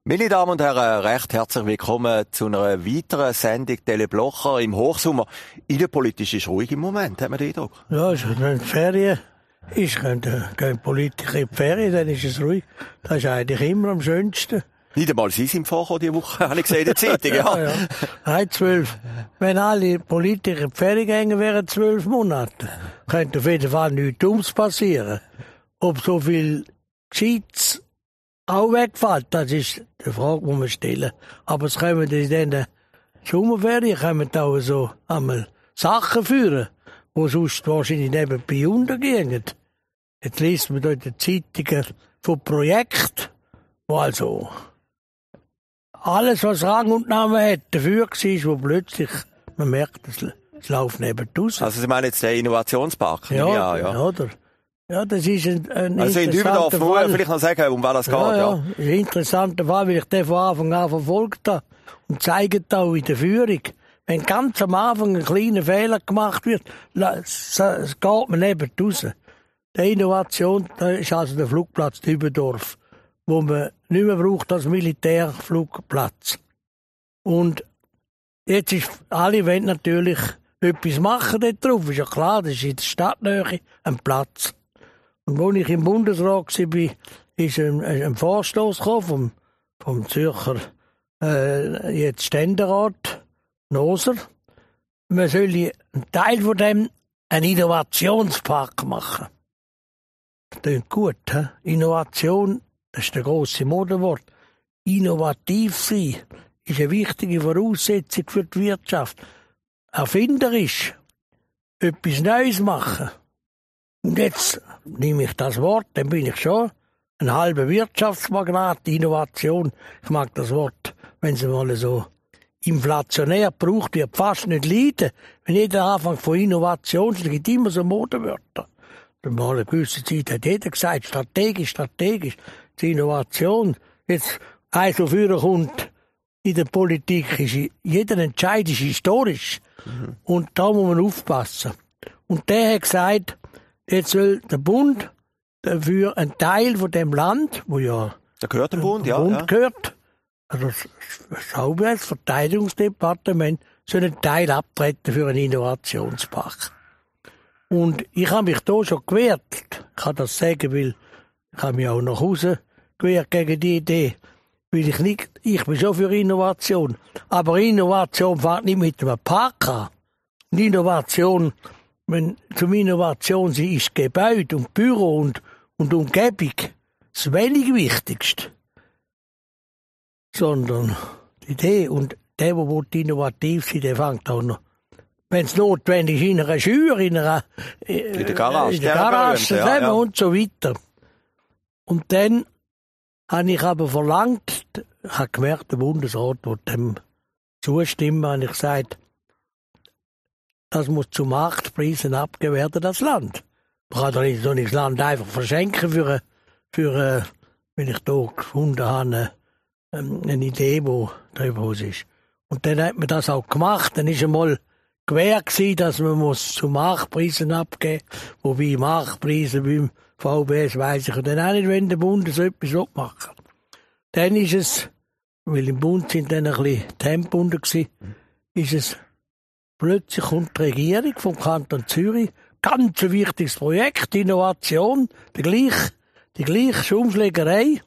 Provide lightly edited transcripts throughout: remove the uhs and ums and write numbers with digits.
Meine Damen und Herren, recht herzlich willkommen zu einer weiteren Sendung Tele Blocher im Hochsommer. Innenpolitisch ist ruhig im Moment, hat man den Eindruck? Ja, es ist in die Ferien. Gehen Politiker in die Ferien, dann ist es ruhig. Das ist eigentlich immer am schönsten. Nicht einmal Sie sind vorgekommen diese Woche, habe ich gesehen in der Zeitung, ja. Ja. Nein, 12. Wenn alle Politiker in die Ferien gingen, wären 12 Monate. Könnte auf jeden Fall nichts Dummes passieren. Ob so viel Gescheites auch wegfällt, das ist die Frage, die man stellen. Aber es kommen in den Sommerferien auch so einmal Sachen führen, die sonst wahrscheinlich nebenbei untergehen. Jetzt liest man da in den Zeitungen von Projekten, wo also alles, was Rang und Namen hat, dafür war, wo plötzlich, man merkt, es läuft neben raus. Also Sie meinen jetzt den Innovationspark? Ja. Oder? Ja, das ist ein also in Dübendorf, muss man vielleicht noch sagen, um was das geht. Ja, das ist ein interessanter Fall, weil ich den von Anfang an verfolgt habe und zeigt auch in der Führung. Wenn ganz am Anfang ein kleiner Fehler gemacht wird, es geht man neben raus. Die Innovation, das ist also der Flugplatz Dübendorf, wo man nicht mehr braucht als Militärflugplatz. Und jetzt ist, alle wollen natürlich etwas machen dort drauf. Ist ja klar, das ist in der Stadtnähe ein Platz. Und als ich im Bundesrat war, ist ein Vorstoß gekommen vom Zürcher jetzt Ständerat Noser. Man soll einen Teil von dem einen Innovationspark machen. Das klingt gut, he? Innovation, das ist das grosse Modewort. Innovativ sein ist eine wichtige Voraussetzung für die Wirtschaft. Erfinderisch etwas Neues machen. Und jetzt nehme ich das Wort, dann bin ich schon ein halber Wirtschaftsmagnat, Innovation. Ich mag das Wort, wenn sie mal so inflationär gebraucht wird, fast nicht leiden. Wenn jeder anfängt von Innovation, es gibt immer so Modewörter. Mal eine gewisse Zeit hat jeder gesagt, strategisch. Die Innovation. Jetzt, eins, wofür kommt in der Politik, ist jeder Entscheid ist historisch. Und da muss man aufpassen. Und der hat gesagt, jetzt soll der Bund für einen Teil von dem Land, wo ja da gehört der Bund, gehört, also das Verteidigungsdepartement, soll einen Teil abtreten für einen Innovationspark. Und ich habe mich da schon gewehrt. Ich kann das sagen, weil ich habe mich auch nach Hause gewehrt gegen die Idee. Weil ich bin schon für Innovation. Aber Innovation fängt nicht mit einem Park an. Und Innovation, zum Innovation ist Gebäude und Büro und Umgebung das wenig Wichtigste. Sondern die Idee. Und der innovativ sein, der fängt auch noch, wenn es notwendig ist, in einer Schür, in der Garage und so weiter. Und dann habe ich aber verlangt, ich habe gemerkt, der Bundesrat will dem zustimmen, habe ich gesagt, das muss zu Marktpreisen abgegeben werden, das Land. Man kann doch nicht so das Land einfach verschenken für wenn ich da gefunden habe, eine Idee, die drüber ist. Und dann hat man das auch gemacht, dann ist einmal gewährt gewesen, dass man zu Marktpreisen abgeben muss, wobei Marktpreise beim VBS weiss ich dann auch nicht, wenn der Bund so etwas machen will. Dann ist es, weil im Bund sind dann ein bisschen die Hände gebunden gewesen, ist es plötzlich kommt die Regierung vom Kanton Zürich, ganz ein wichtiges Projekt, Innovation, die gleiche Schaumschlägerei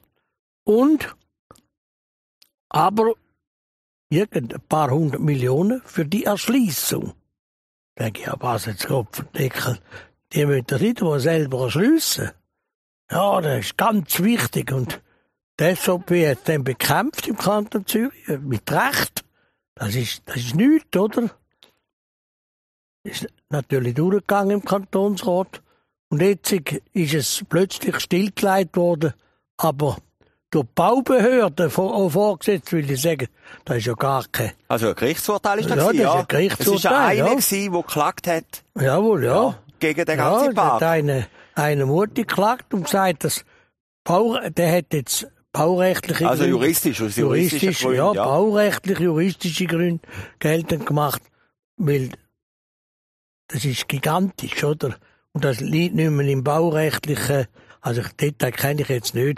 aber ein paar 100 Millionen für die Erschliessung. Da denke ich, ja, was jetzt Kopfendeckel, die müssen das nicht mal selber erschliessen. Ja, das ist ganz wichtig und deshalb wird dann bekämpft im Kanton Zürich, mit Recht. Das ist nichts, oder? Ist natürlich durchgegangen im Kantonsrat und jetzt ist es plötzlich stillgelegt worden, aber durch die Baubehörden vorgesetzt, will ich sagen, das ist ja gar kein... Also ein Gerichtsurteil ist das gewesen, ja? Das ist ein Gerichtsurteil, es war einer, der geklagt hat. Jawohl, ja. Gegen den ganzen Park. Ja, hat eine Mutter geklagt und gesagt, der hat jetzt baurechtliche Gründe... Also juristische Gründe, ja. Baurechtliche, juristische Gründe geltend gemacht, weil das ist gigantisch, oder? Und das liegt nicht mehr im baurechtlichen, also Detail kenne ich jetzt nicht,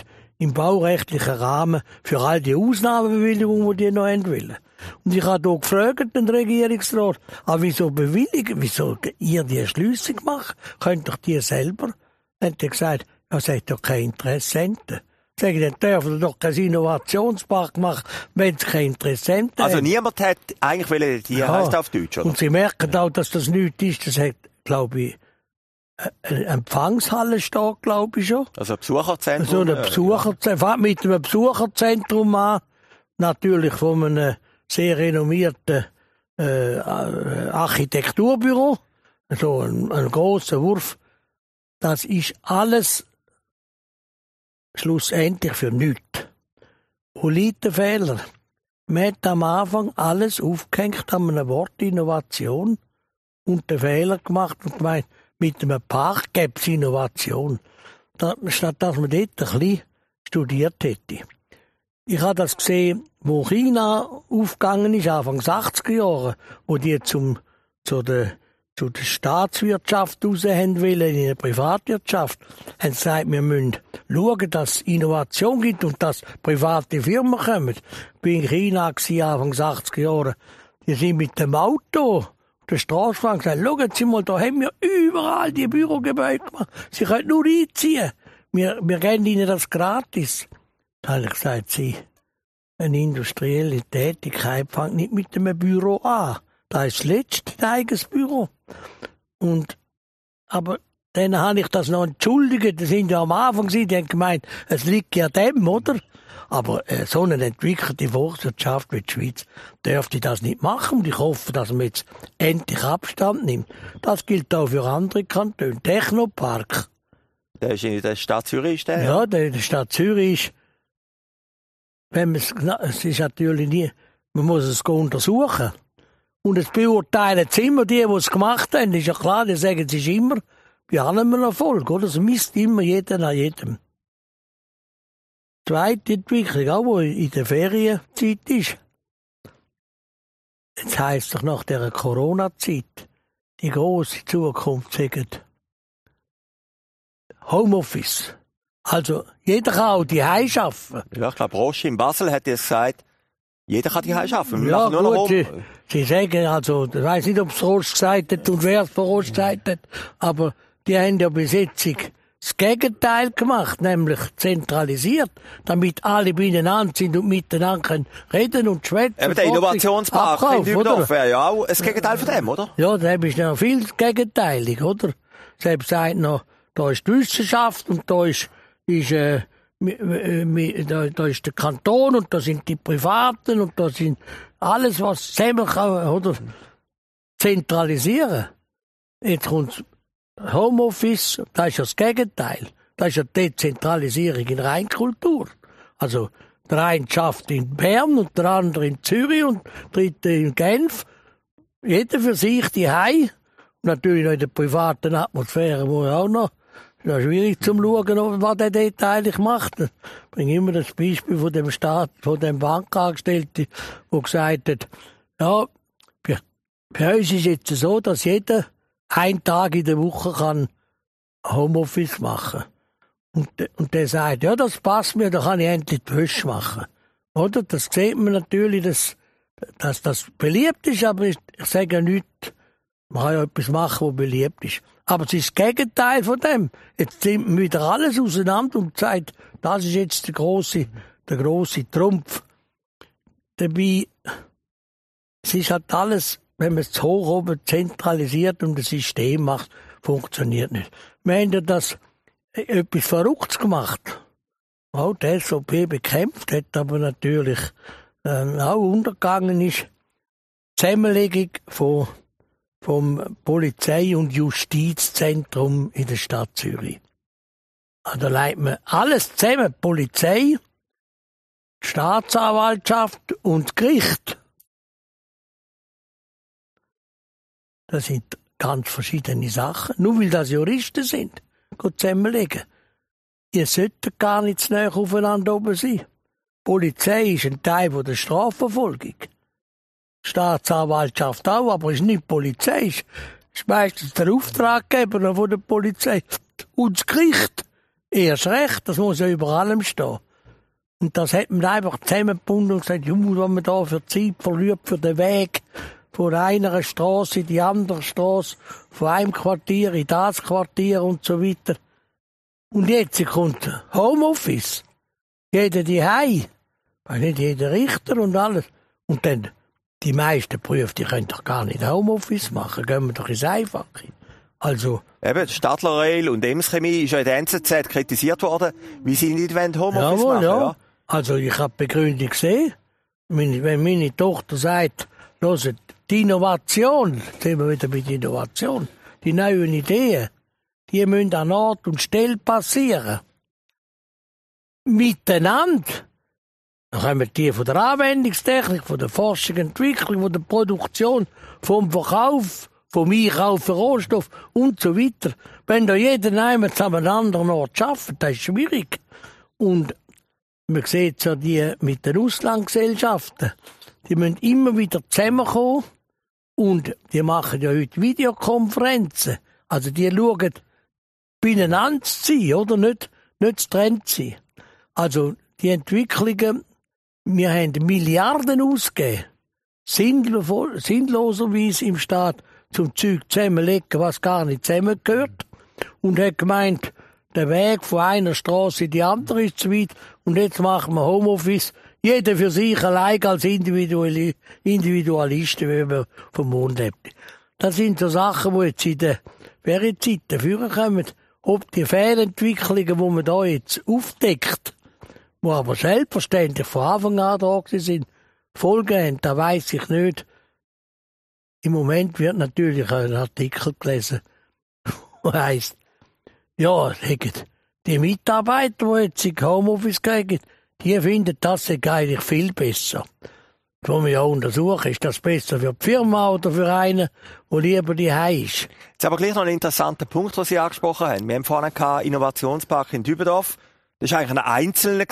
im baurechtlichen Rahmen für all die Ausnahmebewilligungen, die noch wollen. Und ich habe hier gefragt, den Regierungsrat, wieso ihr die Erschliessung macht? Könnt doch die selber? Dann hat er gesagt, es hat doch keine Interessenten. Sagen, dann dürfen doch keinen Innovationspark machen, wenn es keine Interessenten Also haben. niemand hat eigentlich die heisst auf Deutsch, oder? Und Sie merken auch, dass das nichts ist. Das hat, glaube ich, eine Empfangshalle steht, glaube ich schon. Also ein Besucherzentrum. So ein Besucherzentrum. Fängt mit einem Besucherzentrum an. Natürlich von einem sehr renommierten Architekturbüro. So ein grosser Wurf. Das ist alles schlussendlich für nichts. Wo liegt der Fehler? Man hat am Anfang alles aufgehängt an einem Wort Innovation und den Fehler gemacht und gemeint, mit einem Park gäbe es Innovation. Statt dass man dort ein bisschen studiert hätte. Ich habe das gesehen, wo China aufgegangen ist, Anfang 80er Jahre, wo die zu der Staatswirtschaft raus haben wollen, in der Privatwirtschaft, haben sie gesagt, wir müssen schauen, dass es Innovation gibt und dass private Firmen kommen. Ich war in China Anfang 80er Jahre. Die sind mit dem Auto auf der Straße gefahren und gesagt, schauen Sie mal, da haben wir überall die Bürogebäude gemacht. Sie können nur einziehen. Wir geben Ihnen das gratis. Da habe ich gesagt, eine industrielle Tätigkeit fängt nicht mit einem Büro an. Das ist das letzte eigenes Büro. Aber dann habe ich das noch entschuldigt. Das sind ja am Anfang gewesen, die haben gemeint, es liegt ja dem, oder? Aber so eine entwickelte Volkswirtschaft wie die Schweiz dürfte das nicht machen. Und ich hoffe, dass man jetzt endlich Abstand nimmt. Das gilt auch für andere Kantone. Technopark. Der ist in der Stadt Zürich. Ja, der in der Stadt Zürich ist. Es ist natürlich nie, man muss es untersuchen. Und es beurteilen immer die es gemacht haben. Ist ja klar, die sagen, es ist immer bei allem ein Erfolg, oder? Es misst immer jeder an jedem. Zweite Entwicklung, auch wo in der Ferienzeit ist. Jetzt heisst doch nach dieser Corona-Zeit, die grosse Zukunft sagt Homeoffice. Also, jeder kann auch die Hause arbeiten. Ja, ich glaube, Roche in Basel hat jetzt gesagt, jeder kann die Hause arbeiten. Ja, gut, sie sagen, also, ich weiss nicht, ob es Roche gesagt hat und wer es von Roche gesagt hat, aber die haben ja bis jetzt das Gegenteil gemacht, nämlich zentralisiert, damit alle beieinander sind und miteinander können reden und schwätzen. Aber der Innovationspark in Dübendorf wäre ja auch das Gegenteil von dem, oder? Ja, da ist noch viel gegenteilig, oder? Selbst sagt noch, da ist die Wissenschaft und da ist der Kanton und da sind die Privaten und da sind alles, was zusammen kann, oder? Zentralisieren. Jetzt kommt Homeoffice, das ist ja das Gegenteil. Das ist ja Dezentralisierung in Reinkultur. Also, der eine schafft in Bern und der andere in Zürich und der dritte in Genf. Jeder für sich die Hause. Natürlich noch in der privaten Atmosphäre, wo auch noch. Das ist schwierig zu schauen, was der dort eigentlich macht. Ich bringe immer das Beispiel von dem Bankangestellten, der gesagt hat, ja, bei uns ist es jetzt so, dass jeder einen Tag in der Woche kann Homeoffice machen. Und der sagt, ja, das passt mir, da kann ich endlich die Wäsche machen. Oder? Das sieht man natürlich, dass das beliebt ist, aber ich sage ja nicht, man kann ja etwas machen, was beliebt ist. Aber es ist das Gegenteil von dem. Jetzt nimmt man wieder alles auseinander und sagt, das ist jetzt der grosse Trumpf. Dabei, es ist halt alles, wenn man es zu hoch oben zentralisiert und ein System macht, funktioniert nicht. Wir haben ja das etwas Verrücktes gemacht. Auch die SVP bekämpft hat, aber natürlich auch untergegangen ist. Zusammenlegung vom Polizei- und Justizzentrum in der Stadt Zürich. Da leitet man alles zusammen, Polizei, die Staatsanwaltschaft und das Gericht. Das sind ganz verschiedene Sachen. Nur weil das Juristen sind, zusammenlegen. Ihr solltet gar nicht zu nahe aufeinander oben sein. Die Polizei ist ein Teil der Strafverfolgung. Die Staatsanwaltschaft auch, aber ist nicht die Polizei. Ist meistens der Auftraggeber von der Polizei. Und das Gericht, erst recht, das muss ja über allem stehen. Und das hat man einfach zusammengebunden und gesagt, wenn man da für Zeit verliert, für den Weg von einer Straße in die andere Straße, von einem Quartier in das Quartier und so weiter. Und jetzt kommt Homeoffice. Jeder die Hei, nicht jeder Richter und alles. Und dann, die meisten Berufe, die können doch gar nicht Homeoffice machen, gehen wir doch ins Einfache. Also. Eben, Stadler Rail und Emschemie ist ja in der NZZ kritisiert worden, wie sie nicht Homeoffice jawohl, machen. Ja. Also, ich habe die Begründung gesehen. Wenn meine Tochter sagt, hört, die Innovation, jetzt sind wir wieder mit Innovation, die neuen Ideen, die müssen an Ort und Stelle passieren. Miteinander. Dann kommen die von der Anwendungstechnik, von der Forschung, Entwicklung, von der Produktion, vom Verkauf, vom Einkauf für Rohstoff und so weiter. Wenn da jeder einmal an einem anderen Ort arbeitet, das ist schwierig. Und man sieht ja die mit den Auslandgesellschaften, die müssen immer wieder zusammenkommen und die machen ja heute Videokonferenzen. Also die schauen beieinander zu sein, oder? Nicht zu trennt sein. Also die Entwicklungen, wir haben Milliarden ausgegeben, sinnloserweise im Staat, zum Zeug zusammenlegen, was gar nicht zusammengehört. Und hat gemeint, der Weg von einer Straße in die andere ist zu weit. Und jetzt machen wir Homeoffice. Jeder für sich allein als Individualisten, wie man vom Mond hat. Das sind so Sachen, die jetzt in der Zeit dafür kommen. Ob die Fehlentwicklungen, die man da jetzt aufdeckt, die aber selbstverständlich von Anfang an da sind, Folgen haben, da weiss ich nicht. Im Moment wird natürlich ein Artikel gelesen, der heisst, ja, die Mitarbeiter, die jetzt in Homeoffice gehen, die finden das eigentlich viel besser. Das wollen wir ja untersuchen, ist das besser für die Firma oder für einen, der lieber die Hause ist. Jetzt aber gleich noch ein interessanter Punkt, den Sie angesprochen haben. Wir haben vorhin einen Innovationspark in Dübendorf. Das war eigentlich ein Einzelner,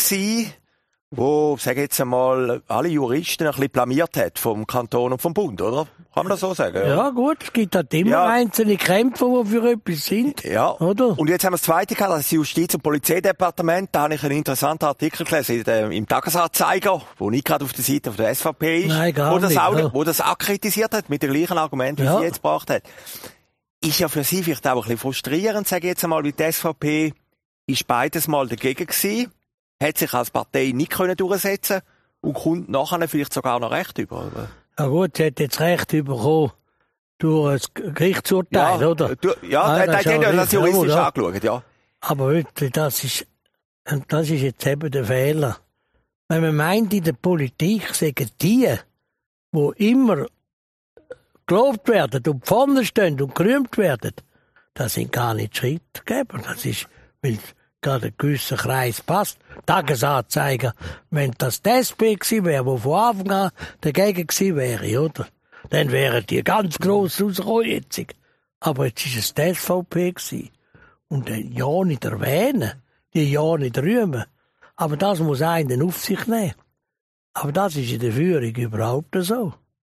wo, sage ich jetzt einmal, alle Juristen ein bisschen blamiert hat vom Kanton und vom Bund, oder? Kann man das so sagen? Ja, gut, es gibt halt immer einzelne Kämpfer, die für etwas sind. Ja, oder? Und jetzt haben wir das Zweite gehabt, das Justiz- und Polizeidepartement. Da habe ich einen interessanten Artikel gelesen im Tagesanzeiger, wo nicht gerade auf der Seite der SVP ist. Nein, gar nicht. Wo das auch kritisiert hat, mit den gleichen Argumenten, wie sie jetzt gebracht hat. Ist ja für Sie vielleicht auch ein bisschen frustrierend, sage ich jetzt einmal, wie die SVP ist beides mal dagegen gewesen, hat sich als Partei nicht können durchsetzen und kommt nachher vielleicht sogar noch Recht über. Ja gut, sie hat jetzt Recht bekommen durch ein Gerichtsurteil, oder? Ja, das haben ja das juristisch angeschaut, ja. Aber heute, das ist jetzt eben der Fehler. Wenn man meint, in der Politik sagen die immer gelobt werden und vorne stehen und gerühmt werden, das sind gar nicht Schrittgeber. Das ist, weil gerade ein gewisser Kreis passt. Tagesanzeiger, wenn das die SP gewesen wäre, wo von Anfang an dagegen gewesen wäre, oder? Dann wären die ganz gross rausgekommen jetzt. Aber jetzt ist es die SVP gewesen. Und ja nicht erwähnen, die ja nicht rühmen. Aber das muss einen auf sich nehmen. Aber das ist in der Führung überhaupt so.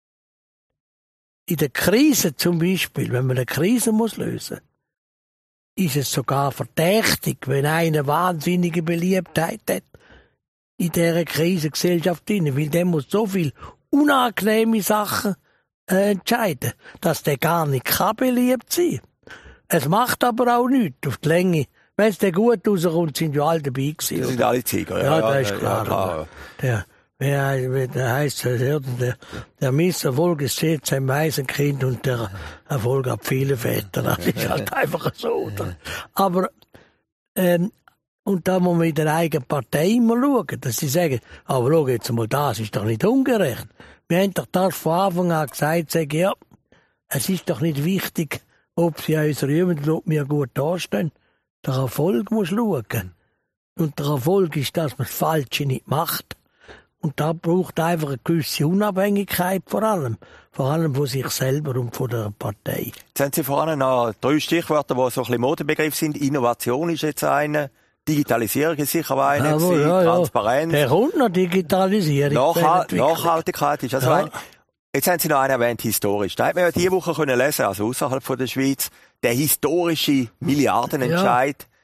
In der Krise zum Beispiel, wenn man eine Krise muss lösen, ist es sogar verdächtig, wenn einer wahnsinnige Beliebtheit hat in dieser Krisengesellschaft drin, weil der muss so viel unangenehme Sachen entscheiden, dass der gar nicht kann beliebt sein. Es macht aber auch nichts auf die Länge. Wenn es dann gut rauskommt, sind ja alle dabei gewesen. Das sind alle Zieger, ja. Ja, das ist klar. Der heisst, der Misserfolg ist stets ein Waisenkind und der Erfolg hat viele Väter. Das ist halt einfach so, oder? Aber, und da muss man in der eigenen Partei immer schauen, dass sie sagen, aber schau jetzt mal, das ist doch nicht ungerecht. Wir haben doch das von Anfang an gesagt, sagen, ja, es ist doch nicht wichtig, ob sie uns rühmen und ob wir gut dastehen. Der Erfolg muss schauen. Und der Erfolg ist, dass man das Falsche nicht macht. Und da braucht einfach eine gewisse Unabhängigkeit vor allem von sich selber und von der Partei. Jetzt haben Sie vorhin noch 3 Stichwörter, die so ein bisschen Modebegriff sind. Innovation ist jetzt eine, Digitalisierung ist sicher eine, Transparenz. Der kommt noch, Digitalisierung. Nachhaltigkeit ist also eine. Jetzt haben Sie noch einen erwähnt, historisch. Da hat man ja diese Woche können lesen, also außerhalb von der Schweiz, der historische Milliardenentscheid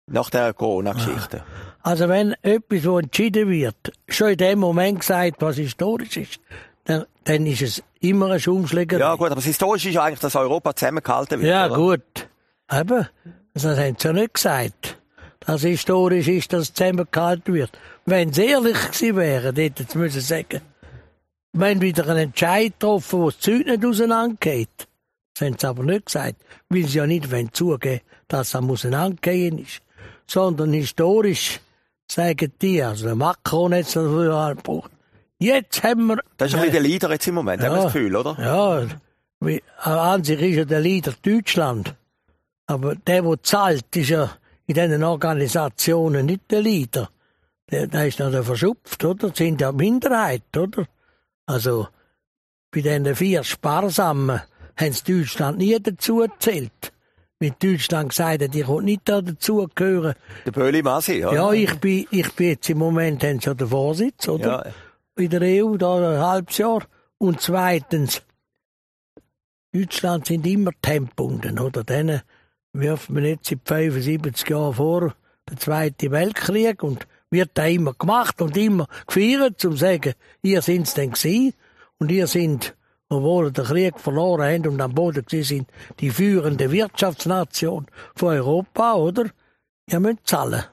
Nach der Corona-Geschichte. Also wenn etwas, wo entschieden wird, schon in dem Moment gesagt, was historisch ist, dann ist es immer ein Schaumschläger. Ja gut, aber das Historische ist ja eigentlich, dass Europa zusammengehalten wird. Ja, oder? gut. Eben, das haben sie ja nicht gesagt. Dass historisch ist, dass es zusammengehalten wird. Wenn sie ehrlich gewesen wären, hätten sie müssen sagen, wenn wieder ein Entscheid getroffen, wo das Zeug nicht auseinandergeht. Das haben sie aber nicht gesagt, weil sie ja nicht zugeben, dass es auseinandergehen ist. Sondern historisch sagen die, also der Macron hat es dafür angebracht. Jetzt haben wir... Das ist ein bisschen der Leader jetzt im Moment, haben wir das Gefühl, oder? Ja, an sich ist ja der Leader Deutschland. Aber der zahlt, ist ja in diesen Organisationen nicht der Leader. Der ist noch verschupft, oder? Das sind ja Minderheit, oder? Also, bei diesen 4 Sparsamen haben sie Deutschland nie dazu gezählt. Mit Deutschland gesagt hat, ich will nicht dazu gehören. Der Böhli Masi, ja. Ja, ich bin jetzt im Moment, haben sie ja den Vorsitz, oder? Ja. In der EU, da ein halbes Jahr. Und zweitens, Deutschland sind immer Tempunden, oder? Denen wirft man jetzt seit 75 Jahren vor, der Zweite Weltkrieg, und wird da immer gemacht und immer gefeiert, um zu sagen, ihr sind's denn gewesen, und ihr sind, obwohl ihr den Krieg verloren habt und am Boden gewesen sind, die führende Wirtschaftsnation von Europa, oder? Ihr müsst zahlen.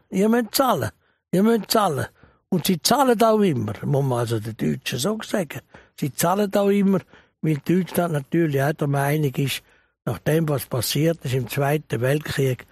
Und sie zahlen auch immer, muss man also den Deutschen so sagen. Sie zahlen auch immer, weil Deutschland natürlich auch der Meinung ist, nach dem, was passiert ist im Zweiten Weltkrieg,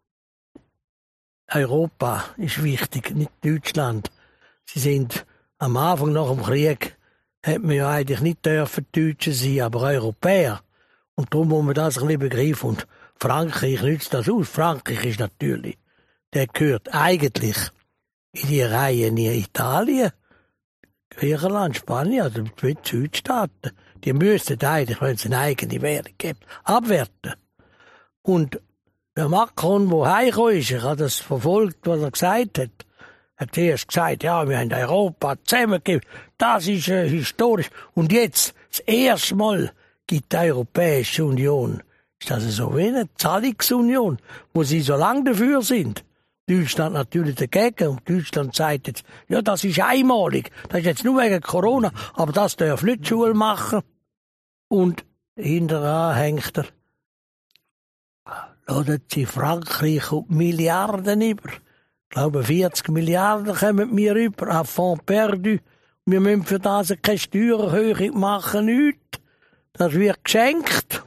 Europa ist wichtig, nicht Deutschland. Sie sind am Anfang nach dem Krieg, hat man ja eigentlich nicht dürfen Deutsche sein, aber Europäer. Und darum muss man das ein bisschen begreifen. Und Frankreich nützt das aus. Frankreich ist natürlich, der gehört eigentlich in die Reihe in Italien, Griechenland, Spanien, also die Südstaaten. Die müssten eigentlich, wenn es eine eigene Währung gibt, abwerten. Und der Macron, der heimgekommen ist, ich habe das verfolgt, was er gesagt hat. Er hat zuerst gesagt, ja, wir haben Europa zusammengegeben. Das ist historisch. Und jetzt, das erste Mal, gibt die Europäische Union. Ist das so wie eine Zahlungsunion, wo sie so lange dafür sind? Deutschland natürlich dagegen. Und Deutschland sagt jetzt, ja, das ist einmalig. Das ist jetzt nur wegen Corona. Aber das darf nicht die Schule machen. Und hinterher hängt er. Lassen Sie Frankreich um Milliarden über. Ich glaube, 40 Milliarden kommen wir über. À fond perdu. Wir müssen für das keine Steuererhöhung machen, nichts. Das wird geschenkt.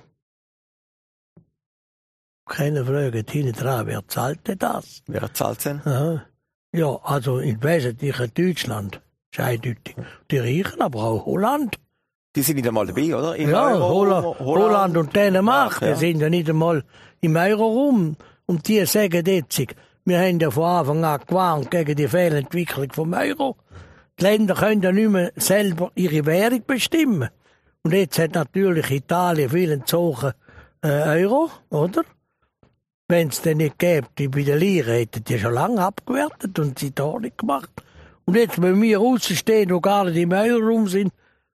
Keine Frage, hinten dran, wer zahlt denn das? Wer zahlt denn? Ja, also im Wesentlichen Deutschland. Das ist eindeutig. Die Reichen, aber auch Holland. Die sind nicht einmal dabei, oder? Holland und Dänemark, ja. Die sind ja nicht einmal im Euro-Raum. Und die sagen jetzt, wir haben ja von Anfang an gewarnt gegen die Fehlentwicklung vom Euro. Die Länder können ja nicht mehr selber ihre Währung bestimmen. Und jetzt hat natürlich Italien viel entzogen Euro, oder? Wenn es denn nicht gäbe, die bei der Lire hätten die schon lange abgewertet und sie da nicht gemacht. Und jetzt, wenn wir rausstehen, die gar nicht im Euro-Raum sind,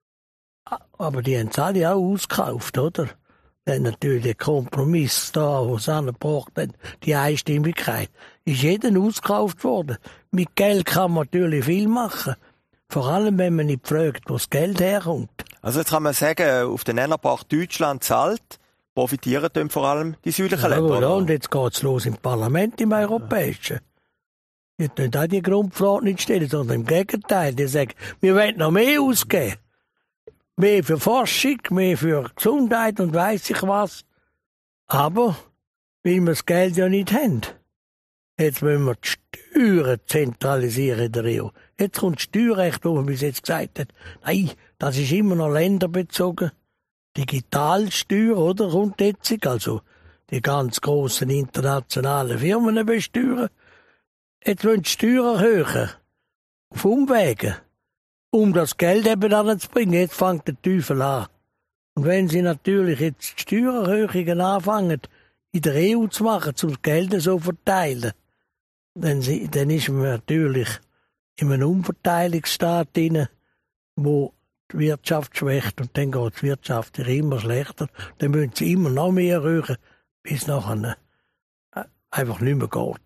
aber die haben es alle auch ausgekauft, oder? Dann natürlich der Kompromiss da, wo es angebracht hat, die Einstimmigkeit, ist jeder ausgekauft worden. Mit Geld kann man natürlich viel machen. Vor allem, wenn man nicht fragt, wo das Geld herkommt. Also jetzt kann man sagen, auf den Nennerpacht Deutschland zahlt, profitieren dann vor allem die südlichen Länder. Ja, und jetzt geht's los im Parlament, im Europäischen. Die nicht auch die Grundfrage nicht stellen, sondern im Gegenteil. Die sagen, wir wollen noch mehr ausgeben. Mehr für Forschung, mehr für Gesundheit und weiss ich was. Aber, weil wir das Geld ja nicht haben. Jetzt müssen wir die Steuern zentralisieren in der EU. Jetzt kommt das Steuerrecht, wo man bis jetzt gesagt hat, nein, das ist immer noch länderbezogen. Digitalsteuer, oder, kommt jetzt, also die ganz grossen internationalen Firmen besteuern. Jetzt wollen die Steuern erhöhen. Auf Umwegen. Um das Geld eben anzubringen. Jetzt fängt der Teufel an. Und wenn sie natürlich jetzt Steuererhöhungen anfangen, in der EU zu machen, um das Geld so zu verteilen, dann ist man natürlich in einem Umverteilungsstaat drin, wo die Wirtschaft schwächt und dann geht die Wirtschaft immer schlechter. Dann müssen sie immer noch mehr erhöhen, bis es nachher einfach nicht mehr geht.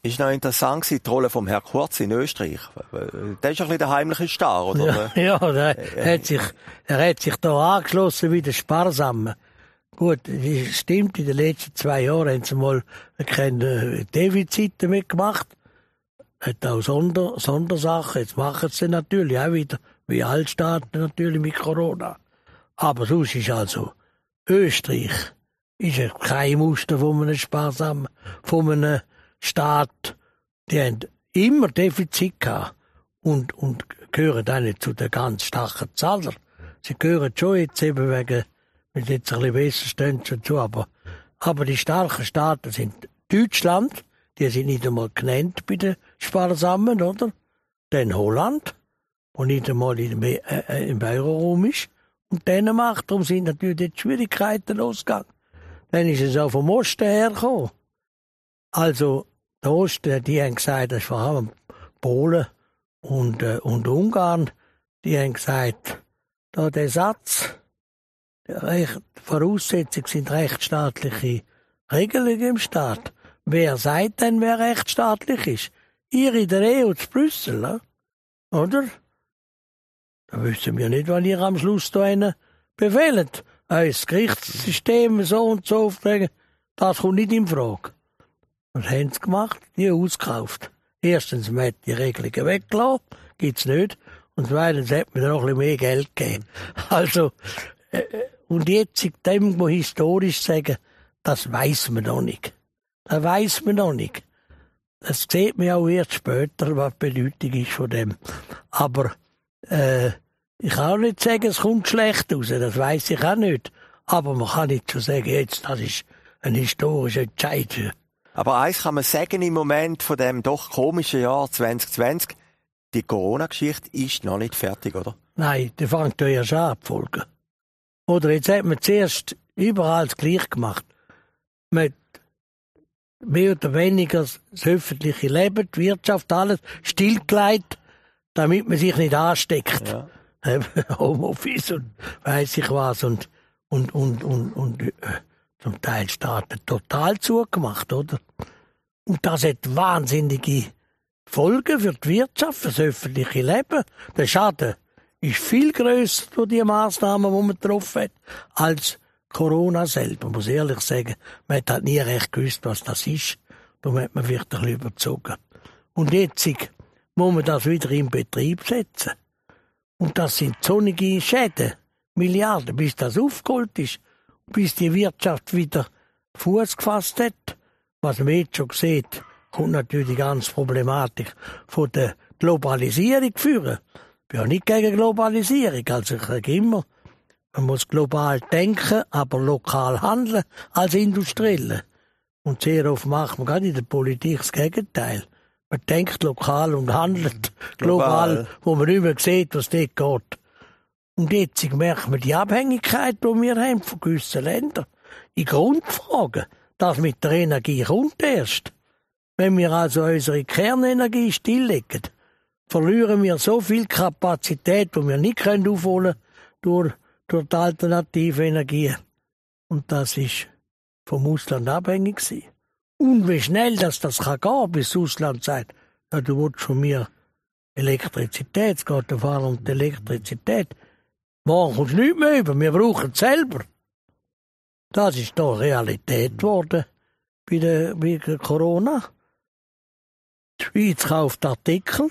Ist noch interessant gewesen, die Rolle vom Herrn Kurz in Österreich. Der ist ein bisschen der heimliche Star, oder? Ja, er hat sich da angeschlossen wie der Sparsame. Gut, das stimmt, in den letzten 2 Jahren haben sie mal keine Defizite mitgemacht. Hat auch Sondersachen. Jetzt machen sie natürlich auch wieder, wie alle Staaten natürlich mit Corona. Aber sonst ist also Österreich ist ja kein Muster von einem Sparsamen, von einem Staat. Die haben immer Defizit gehabt und gehören auch nicht zu den ganz starken Zahlern. Sie gehören schon jetzt eben wegen, wenn sie jetzt ein bisschen besser stehen dazu, aber die starken Staaten sind Deutschland, die sind nicht einmal genannt bei den Sparsamen, oder? Dann Holland, wo nicht einmal im Euroraum ist, und Dänemark. Darum sind natürlich die Schwierigkeiten losgegangen. Dann ist es auch vom Osten hergekommen. Also, der Osten, die haben gesagt, das ist vor allem Polen und Ungarn, die haben gesagt, da der Satz, die Voraussetzungen sind rechtsstaatliche Regelungen im Staat. Wer sagt denn, wer rechtsstaatlich ist? Ihr in der EU zu Brüssel, ne? Oder? Da wissen wir nicht, wann ihr am Schluss da einen befehlt. Das Gerichtssystem so und so auflegen, das kommt nicht in Frage. Was haben sie gemacht? Die ausgekauft. Erstens, man hat die Regelungen weggelassen, gibt's nicht. Und zweitens hat man noch ein bisschen mehr Geld gegeben. Also, und jetzt in dem, wo historisch sagen, das weiss man noch nicht. Das weiss man noch nicht. Das sieht man auch erst später, was die Bedeutung ist von dem. Aber, ich kann auch nicht sagen, es kommt schlecht raus, das weiss ich auch nicht. Aber man kann nicht so sagen, jetzt, das ist ein historischer Entscheid. Aber eins kann man sagen im Moment von dem doch komischen Jahr 2020, die Corona-Geschichte ist noch nicht fertig, oder? Nein, die fängt ja erst an, die Folge. Oder jetzt hat man zuerst überall das Gleiche gemacht. Man hat mehr oder weniger das öffentliche Leben, die Wirtschaft, alles stillgelegt, damit man sich nicht ansteckt. Ja. Homeoffice und weiss ich was und zum Teil Staaten total zugemacht, oder? Und das hat wahnsinnige Folgen für die Wirtschaft, für das öffentliche Leben. Der Schaden ist viel grösser durch die Massnahmen, die man getroffen hat, als Corona selber, muss ich ehrlich sagen. Man hat halt nie recht gewusst, was das ist. Darum hat man vielleicht ein bisschen überzogen. Und jetzt muss man das wieder in Betrieb setzen. Und das sind sonnige Schäden, Milliarden, bis das aufgeholt ist, bis die Wirtschaft wieder Fuß gefasst hat. Was man jetzt schon sieht, kommt natürlich die ganze Problematik von der Globalisierung führen. Ich bin ja nicht gegen Globalisierung, also ich sage immer, man muss global denken, aber lokal handeln als Industrielle. Und sehr oft macht man gerade in der Politik das Gegenteil. Man denkt lokal und handelt global, wo man nicht mehr sieht, was dort geht. Und jetzt merkt man die Abhängigkeit, die wir haben von gewissen Ländern. Die Grundfrage, das mit der Energie kommt erst. Wenn wir also unsere Kernenergie stilllegen, verlieren wir so viel Kapazität, die wir nicht aufholen können durch die alternative Energie. Und das ist vom Ausland abhängig gewesen. Und wie schnell das gehen kann, bis das Ausland sagt, ja, du willst von mir Elektrizität, es geht vor allem um die Elektrizität. Morgen kommst du nicht mehr über, wir brauchen es selber. Das ist da Realität geworden bei Corona. Die Schweiz kauft Artikel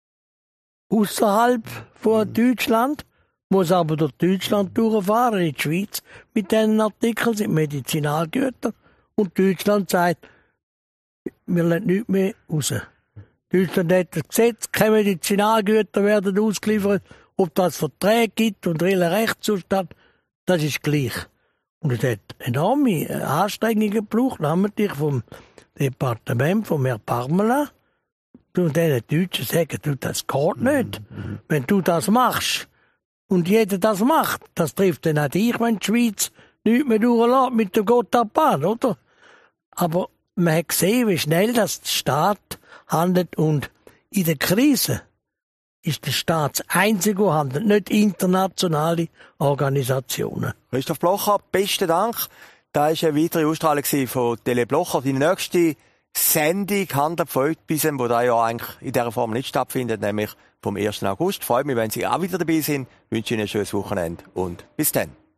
außerhalb von Deutschland, muss aber durch Deutschland durchfahren in die Schweiz mit diesen Artikeln, sind Medizinalgüter. Und Deutschland sagt, wir lassen nichts mehr raus. Deutschland hat das Gesetz, keine Medizinalgüter werden ausgeliefert, ob das Verträge gibt und welchen Rechtszustand, das ist gleich. Und es hat enorme Anstrengungen gebraucht, namentlich vom Departement von Herrn Parmelin. Und den Deutschen sagen, du, das geht nicht. Wenn du das machst und jeder das macht, das trifft dann auch dich, wenn die Schweiz nichts mehr durchlässt mit dem Gotthardbahn, oder? Aber man hat gesehen, wie schnell das der Staat handelt und in der Krise ist der Staat das Einzige, der handelt, nicht internationale Organisationen. Christoph Blocher, besten Dank. Da war eine weitere Ausstrahlung von Tele Blocher. Die nächste Sendung Hand ab von etwas, wo da ja eigentlich in dieser Form nicht stattfindet, nämlich vom 1. August. Freut mich, wenn Sie auch wieder dabei sind. Ich wünsche Ihnen ein schönes Wochenende und bis dann.